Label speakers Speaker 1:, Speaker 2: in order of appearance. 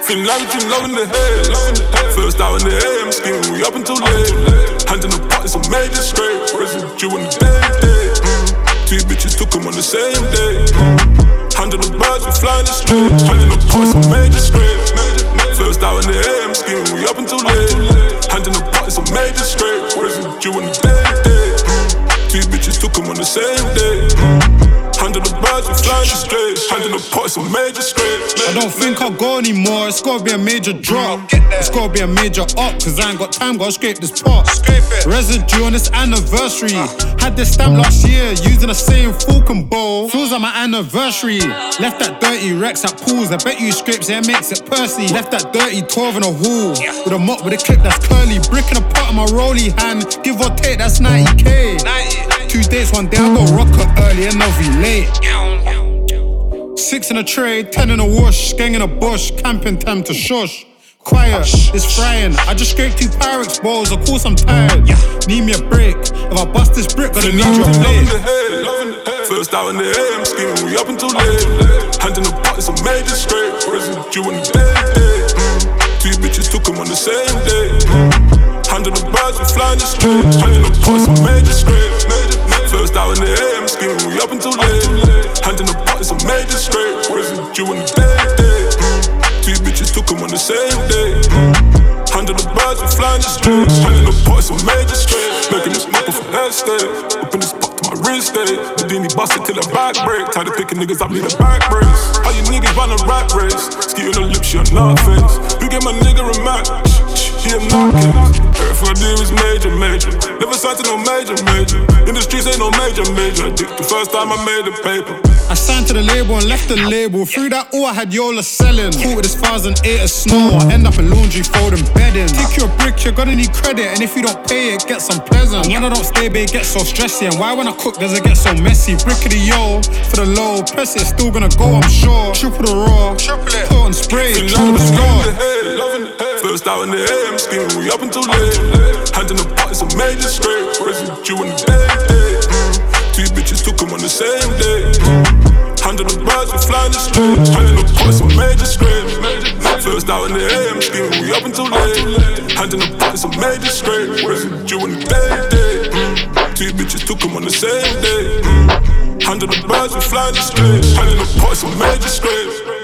Speaker 1: Fin lavish, loving the head. First out in the AM, scheming, we up until late. Hand in the pot, it's a major scrape. Residue in the day. Two bitches took them on the same day. Hand in the birds, we flying the straight. Hand in the pot, it's a major scrape. First out in the AM, scheming, we up until late. Hand in the pot, it's a major scrape. Residue in the day. Two bitches took them on the same day. Hand in the birds, we flying the straight. Hand in the pot, it's a major scrape.
Speaker 2: I don't think I'll go anymore, it's gotta be a major drop. It's gotta be a major up, cause I ain't got time, gotta scrape this pot. Residue on this anniversary. Had this stamp last year, using the same fork and bowl. Feels like my anniversary. Left that dirty Rex at pools, I bet you scrapes, yeah, makes it Percy. Left that dirty 12 in a hall, with a mop with a clip that's curly. Brick in a pot in my rolly hand, give or take, that's 90k. 2 dates, 1 day, I go rocker early and I'll be late. 6 in a tray, 10 in a wash, gang in a bush, camping time to shush. Quiet, it's frying. I just scraped 2 Pyrex bowls, of course I'm tired. Need me a break. If I bust this brick, gonna need your blade.
Speaker 1: First out in the AM, scheming, we up until late. Hand in the pot, it's a major scrape. Residue in the day. 2 bitches took them on the same day. Hand in the birds, we flying the straight. Hand in the pot, it's a major scrape. First out in the AM, scheming, we up until late. Hand in the pot, it's a major scrape. Residue in the day. 2 bitches took them on the same day. Hand in the birds, we flying the straight. Hand in the pot, it's a major scrape. Making this mopper for head state. Up in this pot to my wrist state. Houdini busted till the back break. Tired of picking niggas up, need a back brace. How you niggas run a rat race? Ski on the lips, she a nut face. You get my nigga a match, she a nut case. Everything I do is major. Never signed to no major. In the streets ain't no major. The first time I made the paper.
Speaker 2: I signed to the label and left the label. Through that all I had Yola selling. Caught with this 1008 of snow. I end up in laundry folding bedding. Take you a brick, you're gonna need credit. And if you don't pay it, gets unpleasant. When I don't stay, babe, it gets so stressy. And why when I cook does it get so messy? Brick of the yo, for the low. Press it, still gonna go, I'm sure. Triple the raw, put on spray, triple the score.
Speaker 1: First out in the AM, scheming, we up until late. Hand in the pot, it's a major scrape. Residue in the day. 2 bitches took them on the same day. Hand in the birds, we flying the straight. Hand in the pot, it's a major scrape. First out in the AM, scheming, we up until late. Hand in the pot, it's a major scrape. Residue in the day. 2 bitches took them on the same day. Hand in the birds, we flying the straight. Hand in the pot, it's a major scrape.